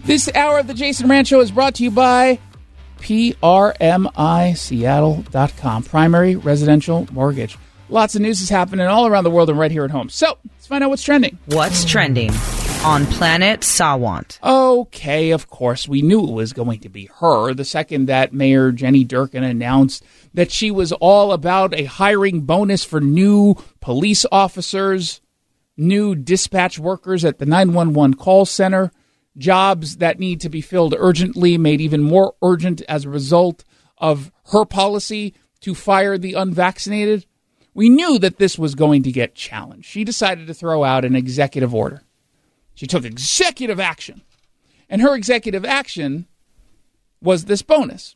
This hour of the Jason Rand Show is brought to you by PRMISeattle.com. Primary Residential Mortgage. Lots of news is happening all around the world and right here at home. So, let's find out what's trending. What's trending on Planet Sawant? Okay, of course, we knew it was going to be her. The second that Mayor Jenny Durkan announced that she was all about a hiring bonus for new police officers, new dispatch workers at the 911 call center, jobs that need to be filled urgently, made even more urgent as a result of her policy to fire the unvaccinated. We knew that this was going to get challenged. She decided to throw out an executive order. She took executive action. And her executive action was this bonus.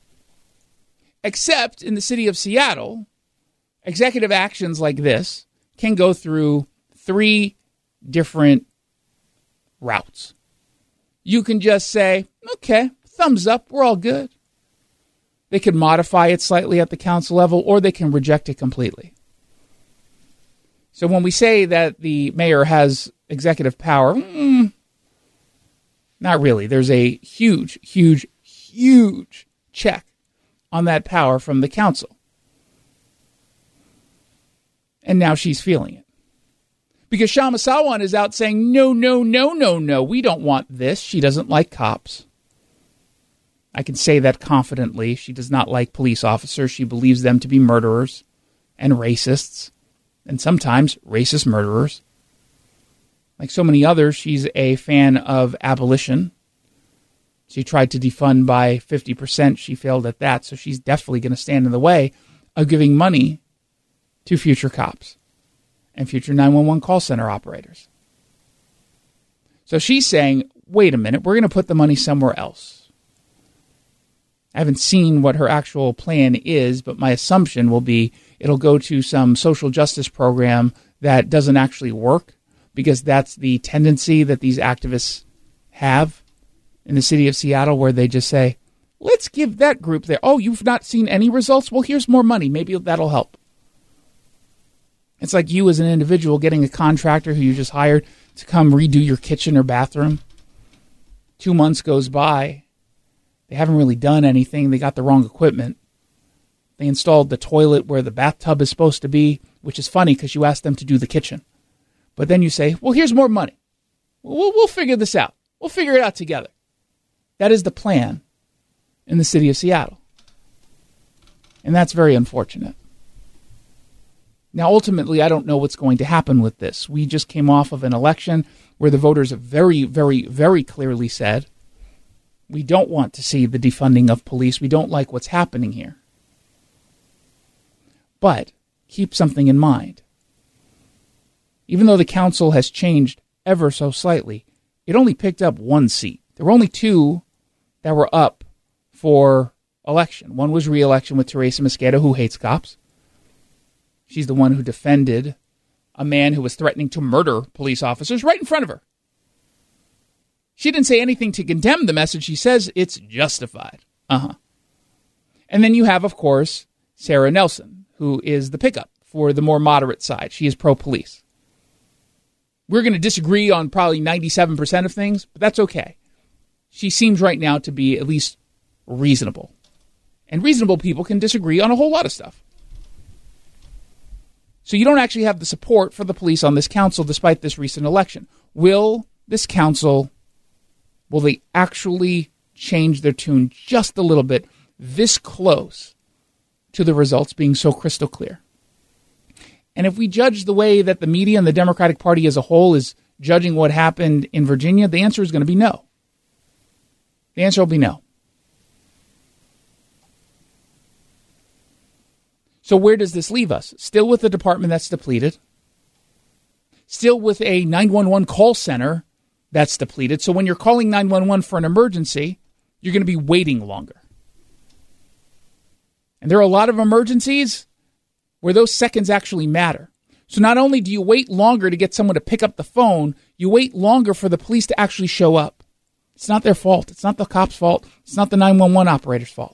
Except in the city of Seattle, executive actions like this can go through 3 different routes. You can just say, okay, thumbs up, we're all good. They can modify it slightly at the council level, or they can reject it completely. So when we say that the mayor has executive power, not really. There's a huge, huge, huge check on that power from the council. And now she's feeling it. Because Kshama Sawant is out saying, no, we don't want this. She doesn't like cops. I can say that confidently. She does not like police officers. She believes them to be murderers and racists, and sometimes racist murderers. Like so many others, she's a fan of abolition. She tried to defund by 50%. She failed at that, so she's definitely going to stand in the way of giving money to future cops and future 911 call center operators. So she's saying, wait a minute, we're going to put the money somewhere else. I haven't seen what her actual plan is, but my assumption will be it'll go to some social justice program that doesn't actually work, because that's the tendency that these activists have in the city of Seattle, where they just say, let's give that group there. Oh, you've not seen any results? Well, here's more money. Maybe that'll help. It's like you as an individual getting a contractor who you just hired to come redo your kitchen or bathroom. 2 months goes by. They haven't really done anything. They got the wrong equipment. They installed the toilet where the bathtub is supposed to be, which is funny because you asked them to do the kitchen. But then you say, well, here's more money. We'll figure this out. We'll figure it out together. That is the plan in the city of Seattle. And that's very unfortunate. Now, ultimately, I don't know what's going to happen with this. We just came off of an election where the voters have very, very, very clearly said, we don't want to see the defunding of police. We don't like what's happening here. But keep something in mind. Even though the council has changed ever so slightly, it only picked up 1 seat. There were only 2 that were up for election. One was re-election with Teresa Mosqueda, who hates cops. She's the one who defended a man who was threatening to murder police officers right in front of her. She didn't say anything to condemn the message. She says it's justified. And then you have, of course, Sarah Nelson, who is the pickup for the more moderate side. She is pro-police. We're going to disagree on probably 97% of things, but that's okay. She seems right now to be at least reasonable. And reasonable people can disagree on a whole lot of stuff. So you don't actually have the support for the police on this council despite this recent election. Will this council, will they actually change their tune just a little bit this close to the results being so crystal clear? And if we judge the way that the media and the Democratic Party as a whole is judging what happened in Virginia, the answer is going to be no. The answer will be no. So where does this leave us? Still with a department that's depleted. Still with a 911 call center that's depleted. So when you're calling 911 for an emergency, you're going to be waiting longer. And there are a lot of emergencies where those seconds actually matter. So not only do you wait longer to get someone to pick up the phone, you wait longer for the police to actually show up. It's not their fault. It's not the cop's fault. It's not the 911 operator's fault.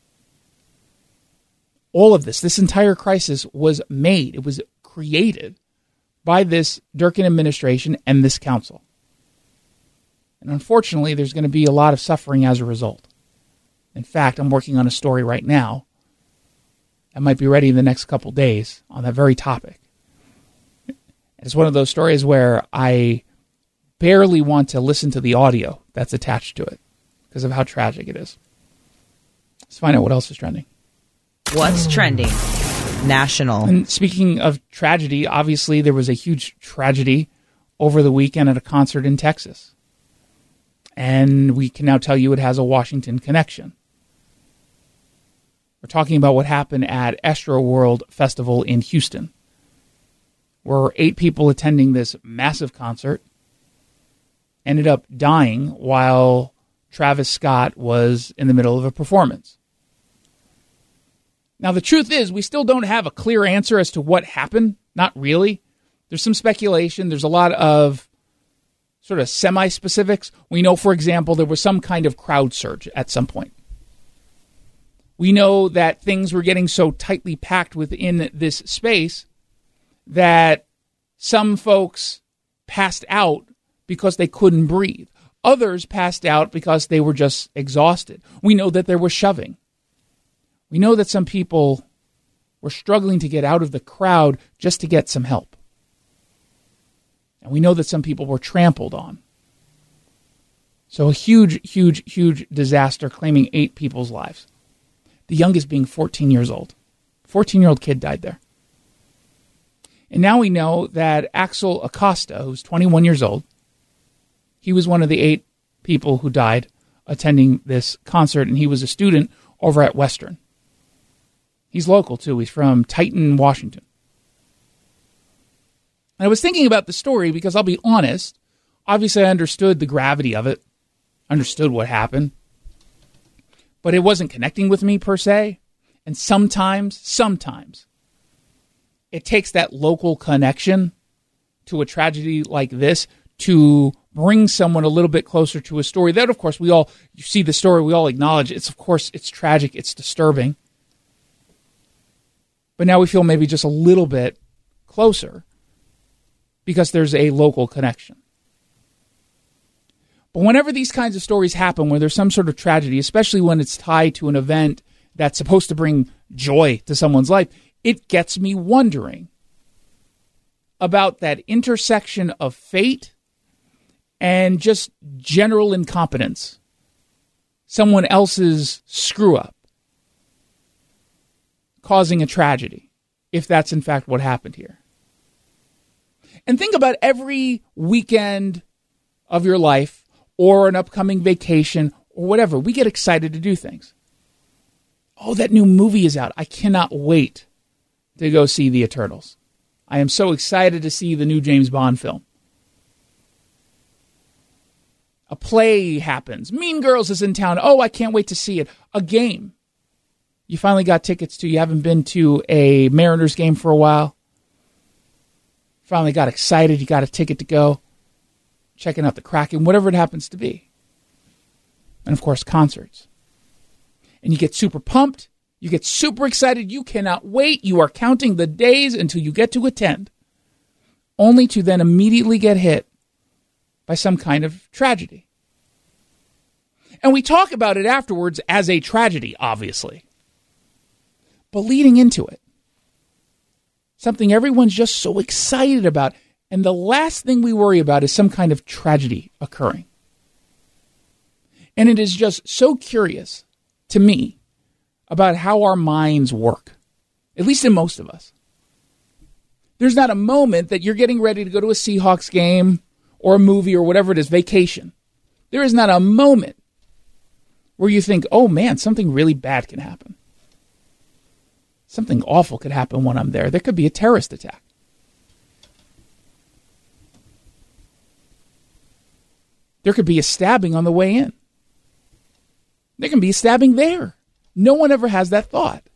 All of this entire crisis was made. It was created by this Durkan administration and this council. And unfortunately, there's going to be a lot of suffering as a result. In fact, I'm working on a story right now. I might be ready in the next couple days on that very topic. It's one of those stories where I barely want to listen to the audio that's attached to it because of how tragic it is. Let's find out what else is trending. What's trending? National. And speaking of tragedy, obviously there was a huge tragedy over the weekend at a concert in Texas. And we can now tell you it has a Washington connection. We're talking about what happened at Astroworld Festival in Houston, where 8 people attending this massive concert ended up dying while Travis Scott was in the middle of a performance. Now, the truth is, we still don't have a clear answer as to what happened. Not really. There's some speculation. There's a lot of sort of semi-specifics. We know, for example, there was some kind of crowd surge at some point. We know that things were getting so tightly packed within this space that some folks passed out because they couldn't breathe. Others passed out because they were just exhausted. We know that there was shoving. We know that some people were struggling to get out of the crowd just to get some help. And we know that some people were trampled on. So a huge, huge, huge disaster claiming 8 people's lives. The youngest being 14 years old. 14-year-old kid died there. And now we know that Axel Acosta, who's 21 years old, he was one of the 8 people who died attending this concert, and he was a student over at Western. He's local, too. He's from Titan, Washington. And I was thinking about the story because I'll be honest, obviously I understood the gravity of it, understood what happened, but it wasn't connecting with me per se. And sometimes, it takes that local connection to a tragedy like this to bring someone a little bit closer to a story that, of course, you see the story, we all acknowledge it's tragic, it's disturbing. But now we feel maybe just a little bit closer because there's a local connection. But whenever these kinds of stories happen, where there's some sort of tragedy, especially when it's tied to an event that's supposed to bring joy to someone's life, it gets me wondering about that intersection of fate and just general incompetence. Someone else's screw-up causing a tragedy, if that's in fact what happened here. And think about every weekend of your life or an upcoming vacation or whatever. We get excited to do things. Oh, that new movie is out. I cannot wait to go see The Eternals. I am so excited to see the new James Bond film. A play happens. Mean Girls is in town. Oh, I can't wait to see it. A game you finally got tickets to. You haven't been to a Mariners game for a while. Finally got excited. You got a ticket to go. Checking out the Kraken, whatever it happens to be. And, of course, concerts. And you get super pumped. You get super excited. You cannot wait. You are counting the days until you get to attend, only to then immediately get hit by some kind of tragedy. And we talk about it afterwards as a tragedy, obviously. But leading into it, something everyone's just so excited about, and the last thing we worry about is some kind of tragedy occurring. And it is just so curious to me about how our minds work, at least in most of us. There's not a moment that you're getting ready to go to a Seahawks game or a movie or whatever it is, vacation. There is not a moment where you think, oh man, something really bad can happen. Something awful could happen when I'm there. There could be a terrorist attack. There could be a stabbing on the way in. There can be a stabbing there. No one ever has that thought.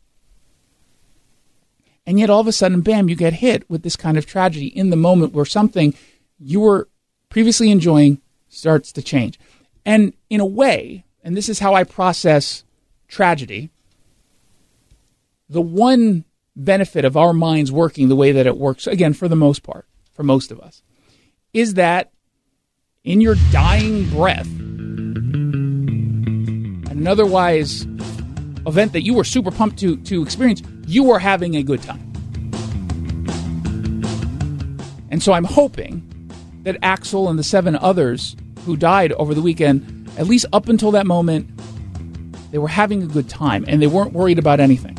And yet all of a sudden, bam, you get hit with this kind of tragedy in the moment where something you were previously enjoying starts to change. And in a way, and this is how I process tragedy, the one benefit of our minds working the way that it works, again, for the most part, for most of us, is that in your dying breath at an otherwise event that you were super pumped to experience, you were having a good time. And so I'm hoping that Axel and the 7 others who died over the weekend, at least up until that moment, they were having a good time and they weren't worried about anything.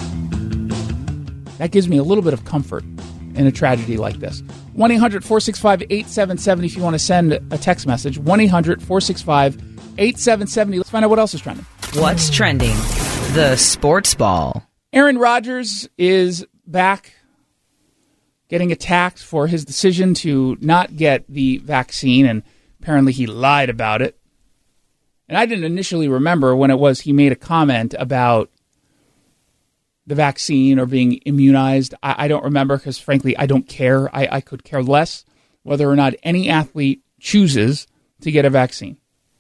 That gives me a little bit of comfort in a tragedy like this. 1-800-465-8770 if you want to send a text message. 1-800-465-8770. Let's find out what else is trending. What's trending? The sports ball. Aaron Rodgers is back getting attacked for his decision to not get the vaccine, and apparently he lied about it. And I didn't initially remember when it was he made a comment about the vaccine or being immunized. I don't remember because, frankly, I don't care. I could care less whether or not any athlete chooses to get a vaccine.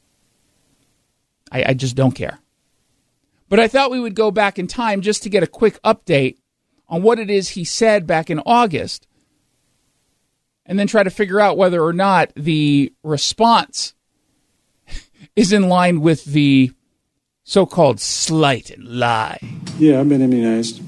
I just don't care. But I thought we would go back in time just to get a quick update on what it is he said back in August, and then try to figure out whether or not the response is in line with the so-called slight and lie. Yeah, I've been immunized.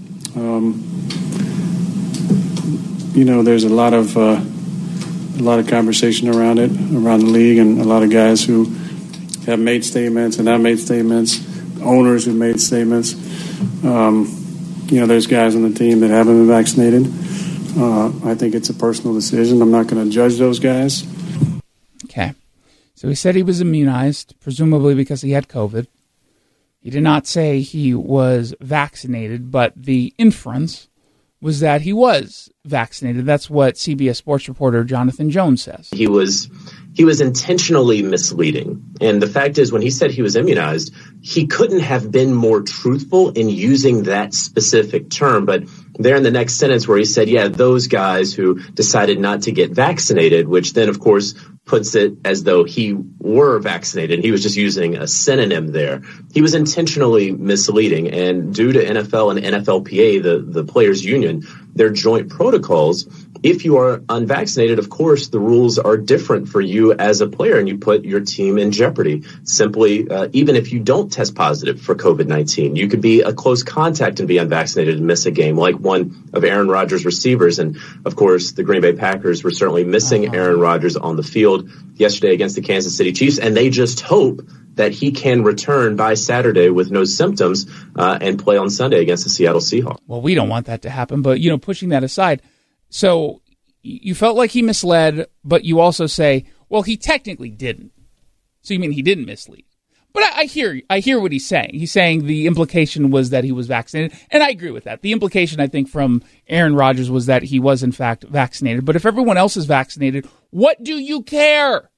There's a lot of conversation around it, around the league, and a lot of guys who have made statements and not made statements, owners who made statements. There's guys on the team that haven't been vaccinated. I think it's a personal decision. I'm not going to judge those guys. Okay. So he said he was immunized, presumably because he had COVID. He did not say he was vaccinated, but the inference was that he was vaccinated. That's what CBS Sports reporter Jonathan Jones says. He was intentionally misleading. And the fact is, when he said he was immunized, he couldn't have been more truthful in using that specific term. But there in the next sentence where he said, yeah, those guys who decided not to get vaccinated, which then, of course, puts it as though he were vaccinated. He was just using a synonym there. He was intentionally misleading. And due to NFL and NFLPA, the players' union, their joint protocols, if you are unvaccinated, of course, the rules are different for you as a player, and you put your team in jeopardy. Simply, even if you don't test positive for COVID-19, you could be a close contact and be unvaccinated and miss a game, like one of Aaron Rodgers' receivers. And, of course, the Green Bay Packers were certainly missing Aaron Rodgers on the field yesterday against the Kansas City Chiefs, and they just hope that he can return by Saturday with no symptoms and play on Sunday against the Seattle Seahawks. Well, we don't want that to happen, but, pushing that aside, so you felt like he misled, but you also say, well, he technically didn't. So you mean he didn't mislead. But I hear what he's saying. He's saying the implication was that he was vaccinated, and I agree with that. The implication, I think, from Aaron Rodgers was that he was, in fact, vaccinated. But if everyone else is vaccinated, what do you care?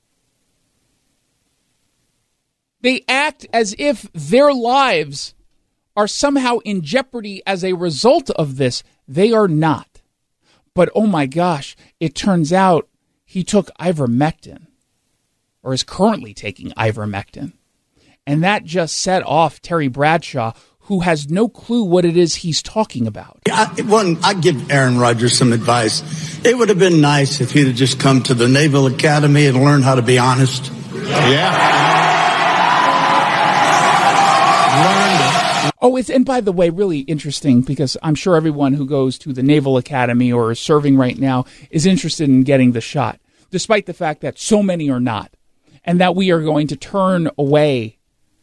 They act as if their lives are somehow in jeopardy as a result of this. They are not. But, oh my gosh, it turns out he took ivermectin, or is currently taking ivermectin. And that just set off Terry Bradshaw, who has no clue what it is he's talking about. I'd give Aaron Rodgers some advice. It would have been nice if he'd have just come to the Naval Academy and learned how to be honest. Yeah. Oh, and by the way, really interesting, because I'm sure everyone who goes to the Naval Academy or is serving right now is interested in getting the shot, despite the fact that so many are not, and that we are going to turn away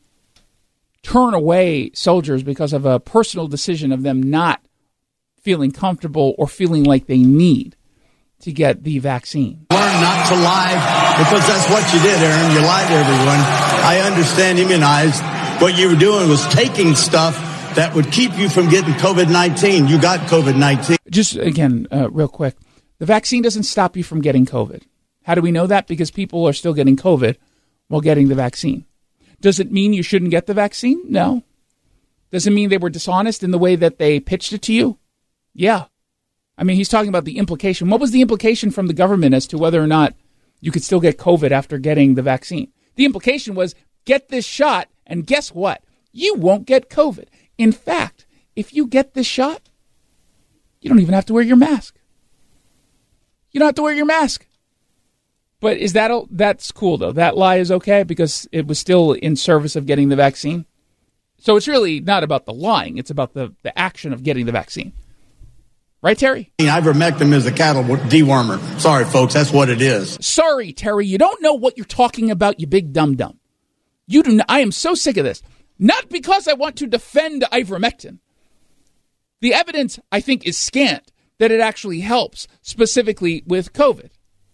soldiers because of a personal decision of them not feeling comfortable or feeling like they need to get the vaccine. Learn not to lie, because that's what you did, Aaron. You lied to everyone. I understand immunized. What you were doing was taking stuff that would keep you from getting COVID-19. You got COVID-19. Just, again, real quick, the vaccine doesn't stop you from getting COVID. How do we know that? Because people are still getting COVID while getting the vaccine. Does it mean you shouldn't get the vaccine? No. Does it mean they were dishonest in the way that they pitched it to you? Yeah. I mean, he's talking about the implication. What was the implication from the government as to whether or not you could still get COVID after getting the vaccine? The implication was, get this shot, and guess what? You won't get COVID. In fact, if you get this shot, you don't even have to wear your mask. You don't have to wear your mask. But is that's cool, though? That lie is okay because it was still in service of getting the vaccine? So it's really not about the lying. It's about the action of getting the vaccine. Right, Terry? Ivermectin is a cattle dewormer. Sorry, folks, that's what it is. Sorry, Terry, you don't know what you're talking about, you big dum-dum. You do. I am so sick of this. Not because I want to defend ivermectin. The evidence, I think, is scant that it actually helps, specifically with COVID.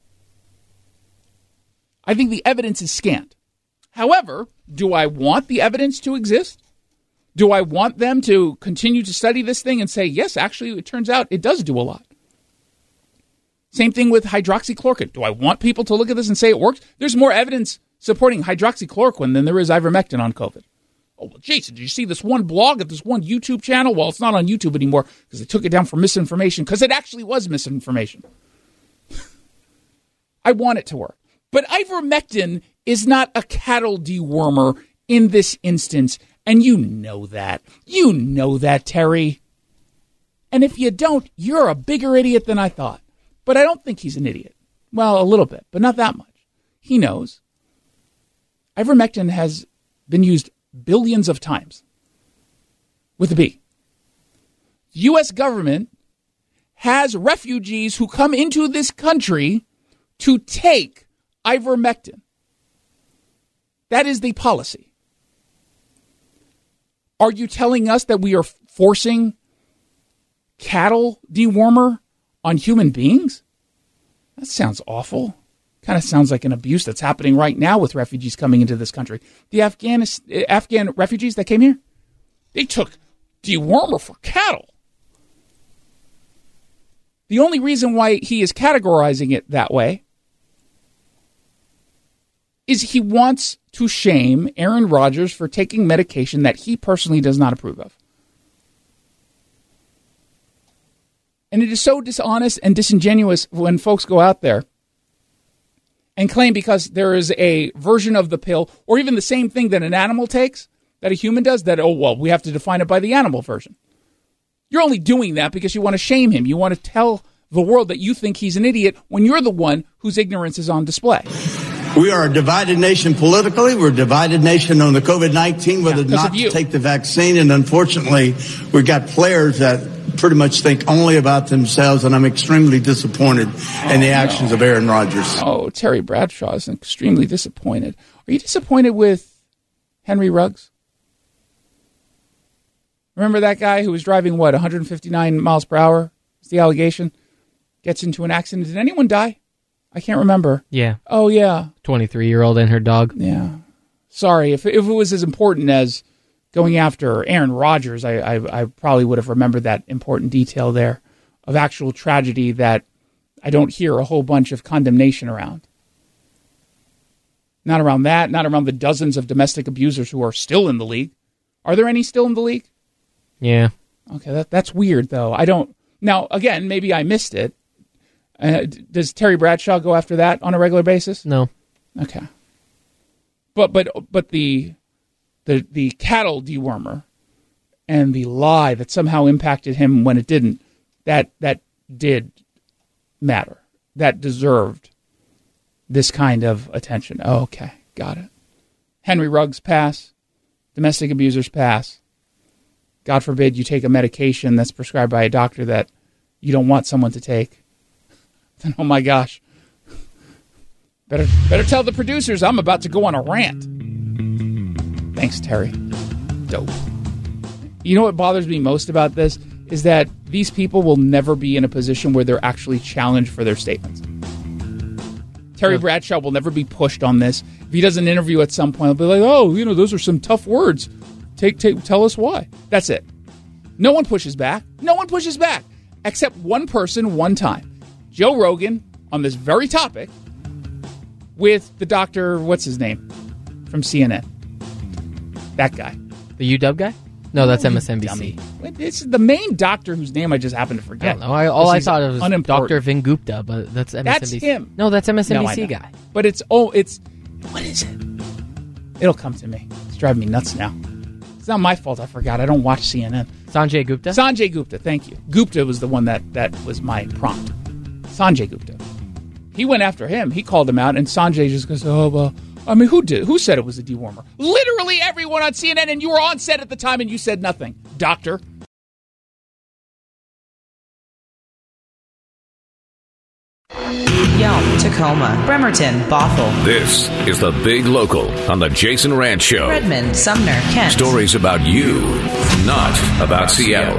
I think the evidence is scant. However, do I want the evidence to exist? Do I want them to continue to study this thing and say, yes, actually, it turns out it does do a lot? Same thing with hydroxychloroquine. Do I want people to look at this and say it works? There's more evidence supporting hydroxychloroquine than there is ivermectin on COVID. Oh, well, Jason, did you see this one blog at this one YouTube channel? Well, it's not on YouTube anymore because they took it down for misinformation because it actually was misinformation. I want it to work. But ivermectin is not a cattle dewormer in this instance, and you know that. You know that, Terry. And if you don't, you're a bigger idiot than I thought. But I don't think he's an idiot. Well, a little bit, but not that much. He knows. Ivermectin has been used billions of times with a B. The U.S. government has refugees who come into this country to take ivermectin. That is the policy. Are you telling us that we are forcing cattle dewormer on human beings? That sounds awful. Kind of sounds like an abuse that's happening right now with refugees coming into this country. The Afghan refugees that came here, they took dewormer for cattle. The only reason why he is categorizing it that way is he wants to shame Aaron Rodgers for taking medication that he personally does not approve of. And it is so dishonest and disingenuous when folks go out there and claim because there is a version of the pill or even the same thing that an animal takes, that a human does, that, oh, well, we have to define it by the animal version. You're only doing that because you want to shame him. You want to tell the world that you think he's an idiot when you're the one whose ignorance is on display. We are a divided nation politically. We're a divided nation on the COVID-19, whether or not to take the vaccine. And unfortunately, we've got players that pretty much think only about themselves. And I'm extremely disappointed in the actions of Aaron Rodgers. Oh, Terry Bradshaw is extremely disappointed. Are you disappointed with Henry Ruggs? Remember that guy who was driving, 159 miles per hour? It's the allegation. Gets into an accident. Did anyone die? I can't remember. Yeah. Oh, yeah. 23-year-old and her dog. Yeah. Sorry. If it was as important as going after Aaron Rodgers, I probably would have remembered that important detail there of actual tragedy that I don't hear a whole bunch of condemnation around. Not around that. Not around the dozens of domestic abusers who are still in the league. Are there any still in the league? Yeah. Okay, that's weird, though. I don't... Now, again, maybe I missed it. Does Terry Bradshaw go after that on a regular basis? No. Okay. But the cattle dewormer and the lie that somehow impacted him when it didn't, that did matter. That deserved this kind of attention. Oh, okay, got it. Henry Ruggs pass. Domestic abusers pass. God forbid you take a medication that's prescribed by a doctor that you don't want someone to take. Then, oh my gosh. Better tell the producers I'm about to go on a rant. Thanks, Terry. Dope. You know what bothers me most about this is that these people will never be in a position where they're actually challenged for their statements. Terry Bradshaw will never be pushed on this. If he does an interview at some point, he'll be like, oh, those are some tough words. Tell us why. That's it. No one pushes back. No one pushes back. Except one person one time. Joe Rogan on this very topic with the doctor, what's his name, from CNN. That guy. The UW guy? No, that's MSNBC. It's the main doctor whose name I just happened to forget. All I thought of was Dr. Vin Gupta, but that's MSNBC. That's him. No, that's MSNBC guy. But what is it? It'll come to me. It's driving me nuts now. It's not my fault I forgot. I don't watch CNN. Sanjay Gupta? Sanjay Gupta, thank you. Gupta was the one that was my prompt. Sanjay Gupta. He went after him. He called him out, and Sanjay just goes, oh, well, I mean, who said it was a dewormer? Literally everyone on CNN, and you were on set at the time, and you said nothing, doctor. Yelm, Tacoma, Bremerton, Bothell. This is The Big Local on the Jason Rantz Show. Redmond, Sumner, Kent. Stories about you, not about Seattle.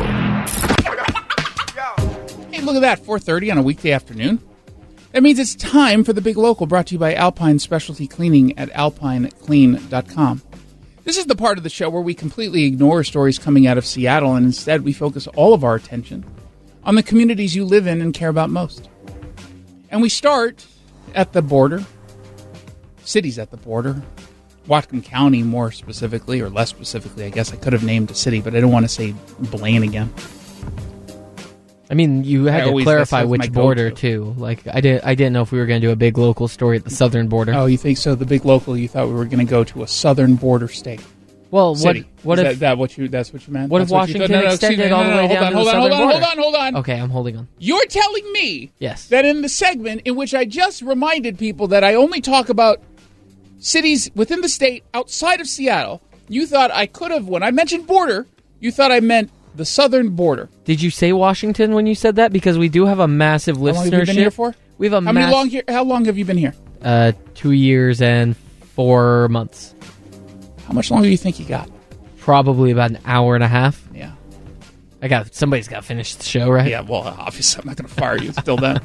Hey, look at that, 4:30 on a weekday afternoon. That means it's time for The Big Local, brought to you by Alpine Specialty Cleaning at alpineclean.com. This is the part of the show where we completely ignore stories coming out of Seattle, and instead we focus all of our attention on the communities you live in and care about most. And we start at the border, cities at the border, Whatcom County more specifically, or less specifically. I guess I could have named a city, but I don't want to say Blaine again. I mean, you had to clarify which border too. Like, I didn't know if we were going to do a big local story at the southern border. Oh, you think so? The big local, you thought we were going to go to a southern border state. Well, city. What if that's what you meant? What if Washington extended all the way down to the southern border? Hold on. Okay, I'm holding on. You're telling me yes, that in the segment in which I just reminded people that I only talk about cities within the state outside of Seattle, you thought I could have, when I mentioned border, you thought I meant the southern border. Did you say Washington when you said that? Because we do have a massive listenership. How long have you been here for? We have How long have you been here? 2 years and 4 months. How much longer do you think you got? Probably about an hour and a half. Yeah. Somebody's got to finish the show, right? Yeah, well, obviously I'm not going to fire you still then.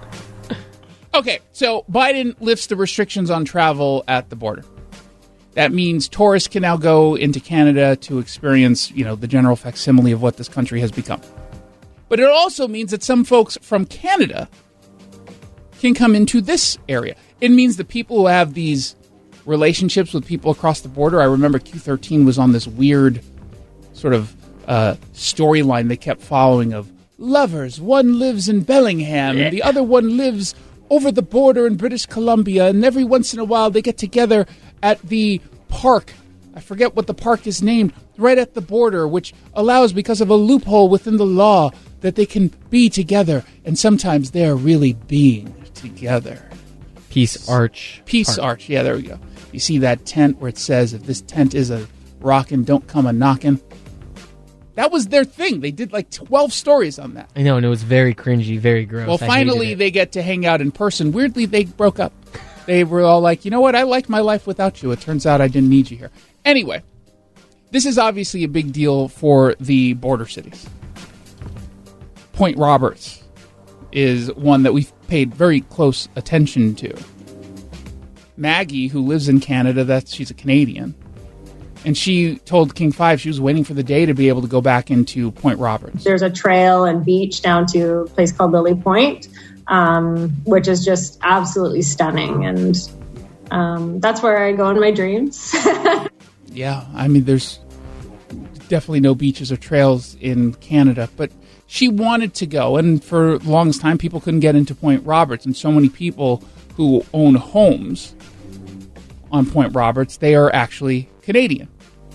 Okay, so Biden lifts the restrictions on travel at the border. That means tourists can now go into Canada to experience, the general facsimile of what this country has become. But it also means that some folks from Canada can come into this area. It means that people who have these relationships with people across the border. I remember Q13 was on this weird sort of storyline they kept following of lovers. One lives in Bellingham, and the other one lives over the border in British Columbia, and every once in a while they get together at the park. I forget what the park is named, right at the border, which allows, because of a loophole within the law, that they can be together, and sometimes they're really being together. Peace Arch. Yeah, there we go. You see that tent where it says, if this tent is a rockin', don't come a knockin'. That was their thing. They did like 12 stories on that. I know, and it was very cringy, very gross. Well, finally they get to hang out in person. Weirdly, they broke up. They were all like, you know what? I like my life without you. It turns out I didn't need you here. Anyway, this is obviously a big deal for the border cities. Point Roberts is one that we've paid very close attention to. Maggie, who lives in Canada, she's a Canadian, and she told King 5 she was waiting for the day to be able to go back into Point Roberts. There's a trail and beach down to a place called Lily Point, which is just absolutely stunning, and that's where I go in my dreams. Yeah, I mean, there's definitely no beaches or trails in Canada, but she wanted to go, and for the longest time, people couldn't get into Point Roberts, and so many people who own homes on Point Roberts, they are actually Canadian.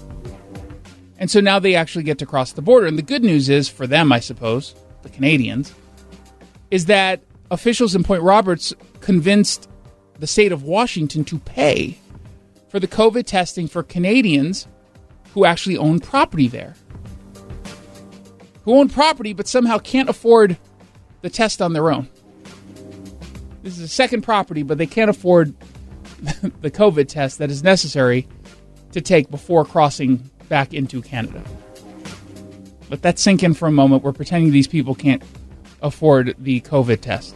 And so now they actually get to cross the border. And the good news is, for them, I suppose, the Canadians, is that officials in Point Roberts convinced the state of Washington to pay for the COVID testing for Canadians who actually own property there. Who own property but somehow can't afford the test on their own. This is a second property, but they can't afford the COVID test that is necessary to take before crossing back into Canada. Let that sink in for a moment. We're pretending these people can't afford the COVID test.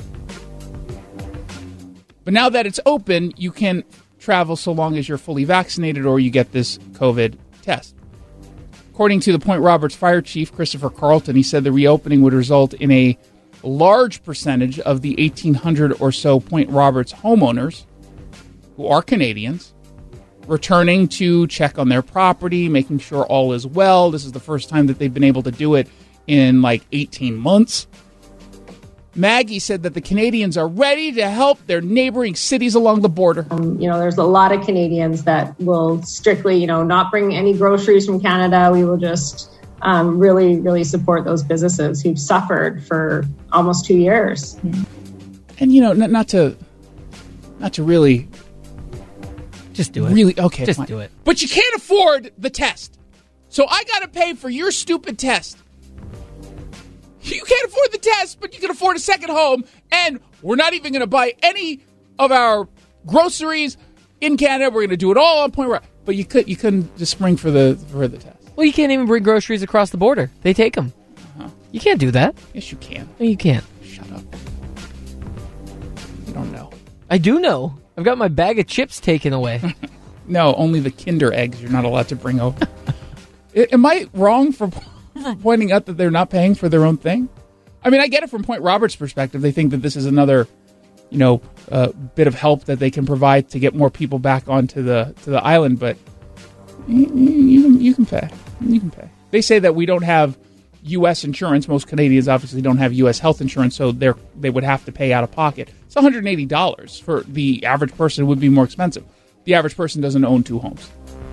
But now that it's open, you can travel so long as you're fully vaccinated or you get this COVID test. According to the Point Roberts Fire Chief, Christopher Carlton, he said the reopening would result in a large percentage of the 1,800 or so Point Roberts homeowners, who are Canadians, returning to check on their property, making sure all is well. This is the first time that they've been able to do it in like 18 months. Maggie said that the Canadians are ready to help their neighboring cities along the border. There's a lot of Canadians that will strictly, not bring any groceries from Canada. We will just really, really support those businesses who've suffered for almost 2 years. And, not to really... Just do it. Really? Okay, just fine. Do it. But you can't afford the test. So I got to pay for your stupid test. You can't afford the test, but you can afford a second home, and we're not even going to buy any of our groceries in Canada. We're going to do it all on Point Roberts. But you couldn't just spring for the test. Well, you can't even bring groceries across the border. They take them. Uh-huh. You can't do that. Yes, you can. No, you can't. Shut up. You don't know. I do know. I've got my bag of chips taken away. No, only the Kinder eggs you're not allowed to bring over. Am I wrong for pointing out that they're not paying for their own thing? I mean, I get it from Point Roberts' perspective. They think that this is another, bit of help that they can provide to get more people back onto the island. But you can pay. You can pay. They say that we don't have U.S. insurance. Most Canadians obviously don't have U.S. health insurance, so they would have to pay out of pocket. It's $180 for the average person. It would be more expensive. The average person doesn't own 2 homes.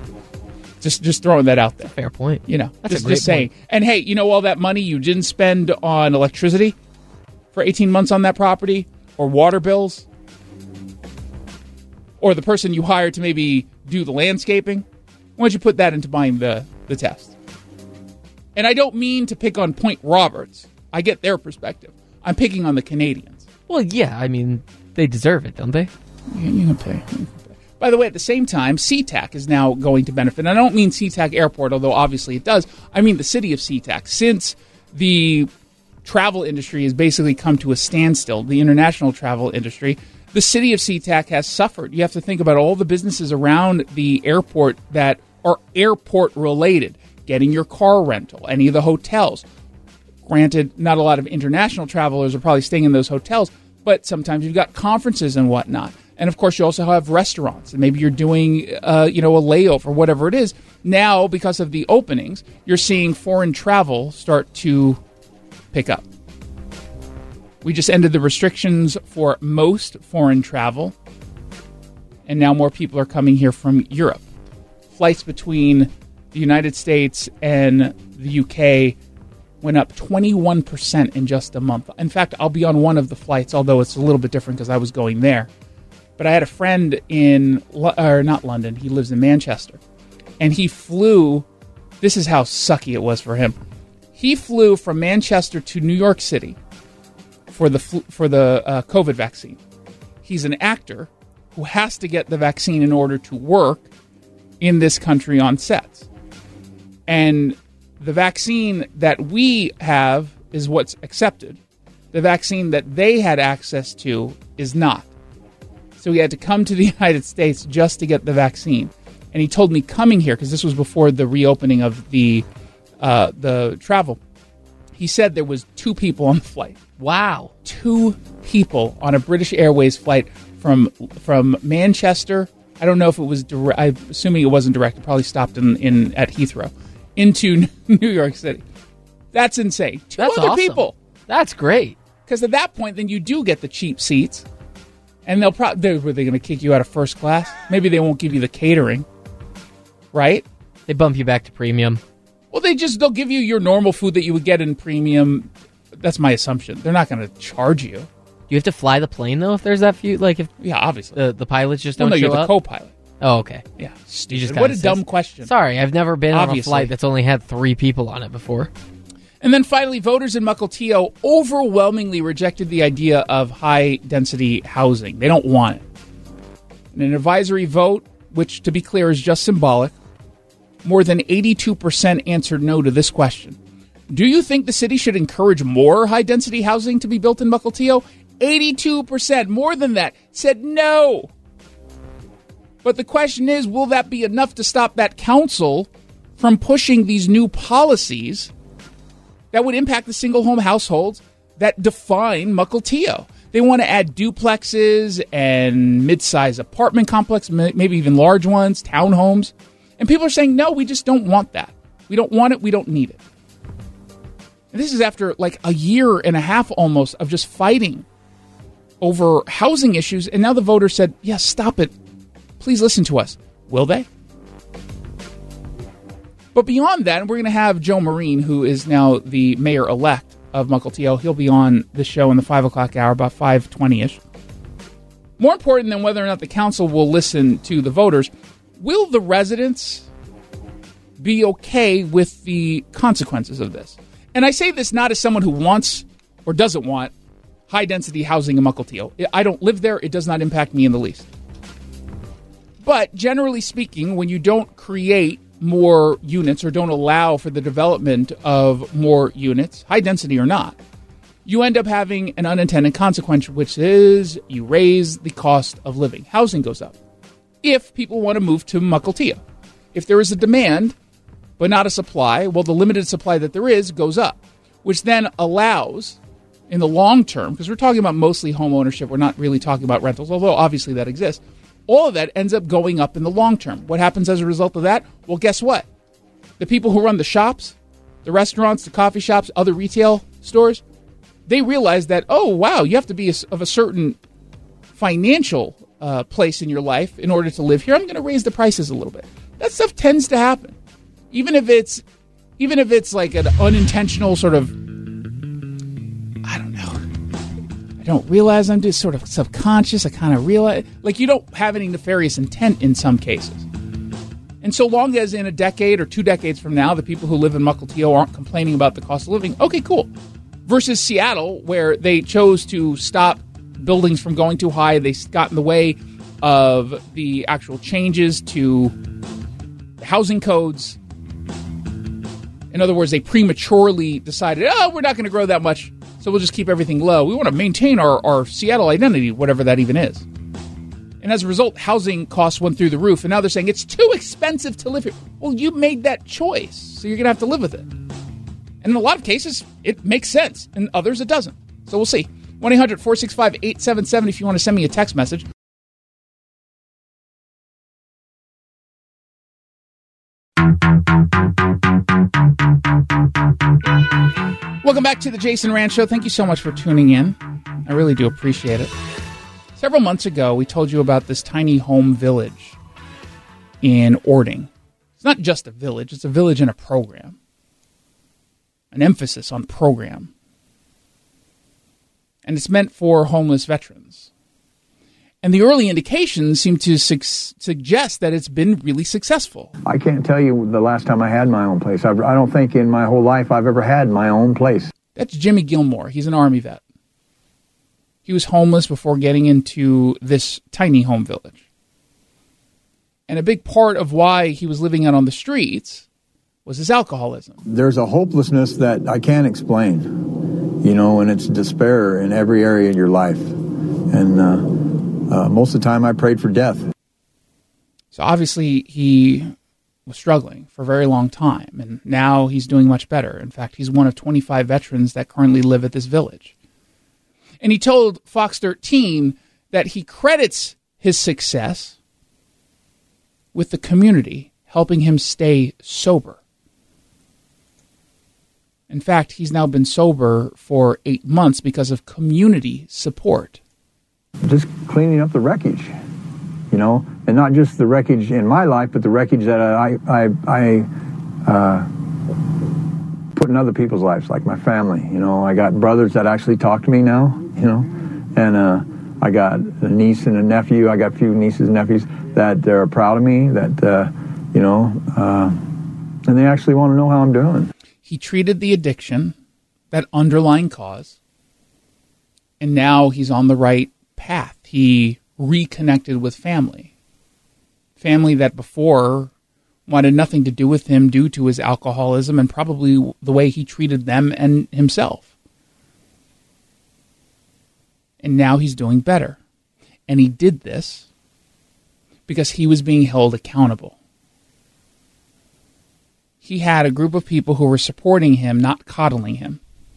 Just throwing that out there. Fair point. That's just saying. Point. And hey, all that money you didn't spend on electricity for 18 months on that property, or water bills, or the person you hired to maybe do the landscaping, why don't you put that into buying the test? And I don't mean to pick on Point Roberts. I get their perspective. I'm picking on the Canadians. Well, yeah, I mean, they deserve it, don't they? You can pay. By the way, at the same time, SeaTac is now going to benefit. And I don't mean SeaTac Airport, although obviously it does. I mean the city of SeaTac. Since the travel industry has basically come to a standstill, the international travel industry, the city of SeaTac has suffered. You have to think about all the businesses around the airport that are airport-related. Getting your car rental, any of the hotels. Granted, not a lot of international travelers are probably staying in those hotels, but sometimes you've got conferences and whatnot. And, of course, you also have restaurants. And maybe you're doing, a layover, whatever it is. Now, because of the openings, you're seeing foreign travel start to pick up. We just ended the restrictions for most foreign travel. And now more people are coming here from Europe. Flights between the United States and the UK went up 21% in just a month. In fact, I'll be on one of the flights, although it's a little bit different because I was going there. But I had a friend not London, he lives in Manchester. And he flew, this is how sucky it was for him. He flew from Manchester to New York City for the COVID vaccine. He's an actor who has to get the vaccine in order to work in this country on sets. And the vaccine that we have is what's accepted. The vaccine that they had access to is not. So he had to come to the United States just to get the vaccine. And he told me coming here, because this was before the reopening of the travel, he said there was 2 people on the flight. Wow. 2 people on a British Airways flight from Manchester. I don't know if it was direct. I'm assuming it wasn't direct. It probably stopped at Heathrow. Into New York City. That's insane. 2 That's other awesome. people. That's great. Because at that point, then you do get the cheap seats. And were they going to kick you out of first class? Maybe they won't give you the catering. Right? They bump you back to premium. Well, they'll give you your normal food that you would get in premium. That's my assumption. They're not going to charge you. Do you have to fly the plane, though, if there's that few? Yeah, obviously. The pilots just don't show up? No, you're the co-pilot. Oh, okay. Yeah. What a dumb question. Sorry, I've never been on a flight that's only had 3 people on it before. And then finally, voters in Mukilteo overwhelmingly rejected the idea of high-density housing. They don't want it. In an advisory vote, which, to be clear, is just symbolic, more than 82% answered no to this question. Do you think the city should encourage more high-density housing to be built in Mukilteo? 82%, more than that, said no. But the question is, will that be enough to stop that council from pushing these new policies that would impact the single-home households that define Mukilteo? They want to add duplexes and mid-size apartment complexes, maybe even large ones, townhomes. And people are saying, no, we just don't want that. We don't want it. We don't need it. And this is after like a year and a half almost of just fighting over housing issues. And now the voters said, yes, stop it. Please listen to us. Will they? But beyond that, we're going to have Joe Marine, who is now the mayor-elect of Mukilteo. He'll be on the show in the 5 o'clock hour, about 5:20-ish. More important than whether or not the council will listen to the voters, will the residents be okay with the consequences of this? And I say this not as someone who wants or doesn't want high-density housing in Mukilteo. I don't live there. It does not impact me in the least. But generally speaking, when you don't create more units or don't allow for the development of more units, high density or not, you end up having an unintended consequence, which is you raise the cost of living. Housing goes up. If people want to move to Mukilteo, if there is a demand but not a supply, well, the limited supply that there is goes up, which then allows, in the long term, because we're talking about mostly home ownership, we're not really talking about rentals, although obviously that exists, all of that ends up going up in the long term. What happens as a result of that? Well, guess what? The people who run the shops, the restaurants, the coffee shops, other retail stores, they realize that, oh, wow, you have to be of a certain financial place in your life in order to live here. I'm going to raise the prices a little bit. That stuff tends to happen. Even if it's like an unintentional sort of, I don't know. I don't realize I'm just sort of subconscious. I kind of realize, like, you don't have any nefarious intent in some cases. And so long as in a decade or 2 decades from now, the people who live in Mukilteo aren't complaining about the cost of living, okay, cool. Versus Seattle, where they chose to stop buildings from going too high. They got in the way of the actual changes to housing codes. In other words, they prematurely decided, we're not going to grow that much, so we'll just keep everything low. We want to maintain our Seattle identity, whatever that even is. And as a result, housing costs went through the roof, and now they're saying it's too expensive to live here. Well, you made that choice, so you're going to have to live with it. And in a lot of cases, it makes sense. In others, it doesn't. So we'll see. 1-800-465-877 if you want to send me a text message. Welcome back to the Jason Rand Show. Thank you so much for tuning in. I really do appreciate it. Several months ago, we told you about this tiny home village in Orting. It's not just a village. It's a village and a program. An emphasis on program. And it's meant for homeless veterans. And the early indications seem to suggest that it's been really successful. I can't tell you the last time I had my own place. I don't think in my whole life I've ever had my own place. That's Jimmy Gilmore. He's an Army vet. He was homeless before getting into this tiny home village. And a big part of why he was living out on the streets was his alcoholism. There's a hopelessness that I can't explain, and it's despair in every area of your life. And most of the time I prayed for death. So obviously he was struggling for a very long time, and now he's doing much better. In fact, he's one of 25 veterans that currently live at this village. And he told Fox 13 that he credits his success with the community helping him stay sober. In fact, he's now been sober for 8 months because of community support. Just cleaning up the wreckage, and not just the wreckage in my life, but the wreckage that I put in other people's lives, like my family. I got brothers that actually talk to me now, and I got a niece and a nephew. I got a few nieces and nephews that they're proud of me, that, and they actually want to know how I'm doing. He treated the addiction, that underlying cause, and now he's on the right path. He reconnected with family that before wanted nothing to do with him due to his alcoholism and probably the way he treated them and himself. And now he's doing better. And he did this because he was being held accountable. He had a group of people who were supporting him, not coddling him.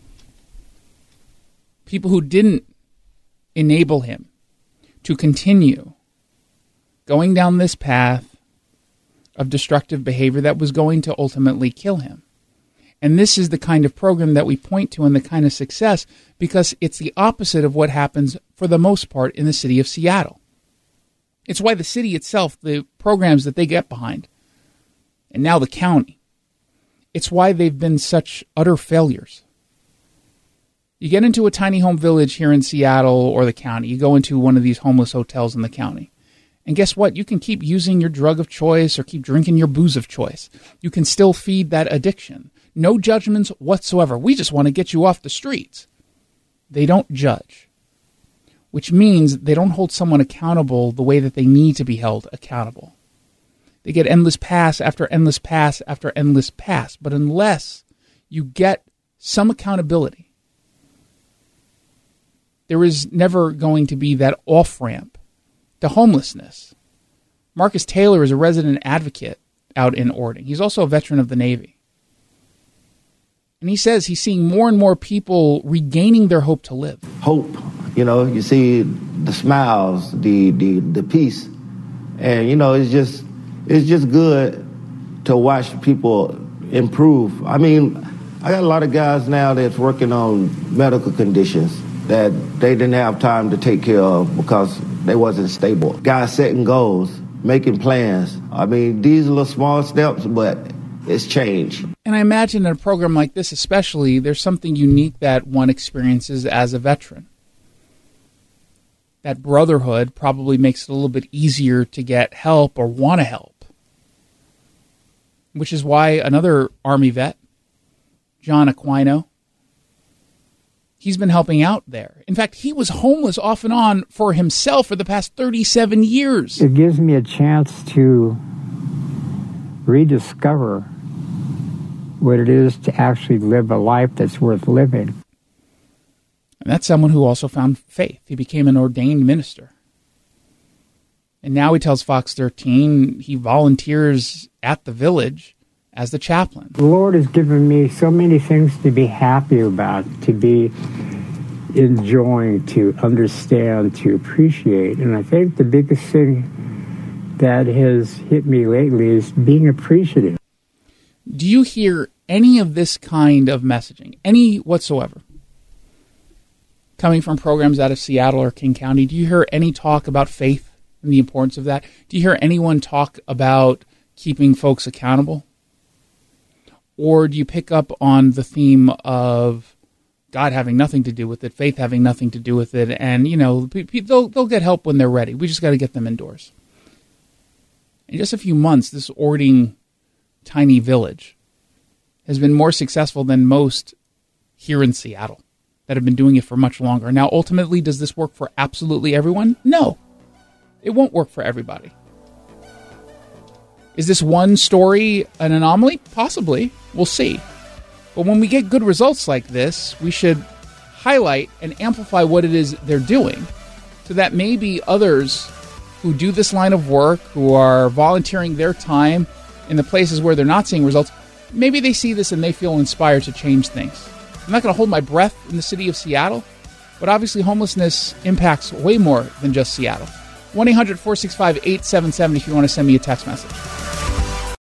People who didn't enable him to continue going down this path of destructive behavior that was going to ultimately kill him. And this is the kind of program that we point to and the kind of success, because it's the opposite of what happens for the most part in the city of Seattle. It's why the city itself, the programs that they get behind, and now the county, it's why they've been such utter failures. You get into a tiny home village here in Seattle or the county. You go into one of these homeless hotels in the county. And guess what? You can keep using your drug of choice or keep drinking your booze of choice. You can still feed that addiction. No judgments whatsoever. We just want to get you off the streets. They don't judge, which means they don't hold someone accountable the way that they need to be held accountable. They get endless pass after endless pass after endless pass. But unless you get some accountability, there is never going to be that off-ramp to homelessness. Marcus Taylor is a resident advocate out in Orting. He's also a veteran of the Navy. And he says he's seeing more and more people regaining their hope to live. Hope, you see the smiles, the peace. And, it's just good to watch people improve. I mean, I got a lot of guys now that's working on medical conditions that they didn't have time to take care of because they wasn't stable. Guys setting goals, making plans. I mean, these are little small steps, but it's change. And I imagine in a program like this especially, there's something unique that one experiences as a veteran. That brotherhood probably makes it a little bit easier to get help or want to help. Which is why another Army vet, John Aquino, he's been helping out there. In fact, he was homeless off and on for himself for the past 37 years. It gives me a chance to rediscover what it is to actually live a life that's worth living. And that's someone who also found faith. He became an ordained minister. And now he tells Fox 13 he volunteers at the village as the chaplain. The Lord has given me so many things to be happy about, to be enjoying, to understand, to appreciate. And I think the biggest thing that has hit me lately is being appreciative. Do you hear any of this kind of messaging, any whatsoever, coming from programs out of Seattle or King County? Do you hear any talk about faith and the importance of that? Do you hear anyone talk about keeping folks accountable? Or do you pick up on the theme of God having nothing to do with it, faith having nothing to do with it, and, they'll get help when they're ready. We just got to get them indoors. In just a few months, this Orting tiny village has been more successful than most here in Seattle that have been doing it for much longer. Now, ultimately, does this work for absolutely everyone? No. It won't work for everybody. Is this one story an anomaly? Possibly. We'll see. But when we get good results like this, we should highlight and amplify what it is they're doing so that maybe others who do this line of work, who are volunteering their time in the places where they're not seeing results, maybe they see this and they feel inspired to change things. I'm not going to hold my breath in the city of Seattle, but obviously homelessness impacts way more than just Seattle. 1-800-465-8770 if you want to send me a text message.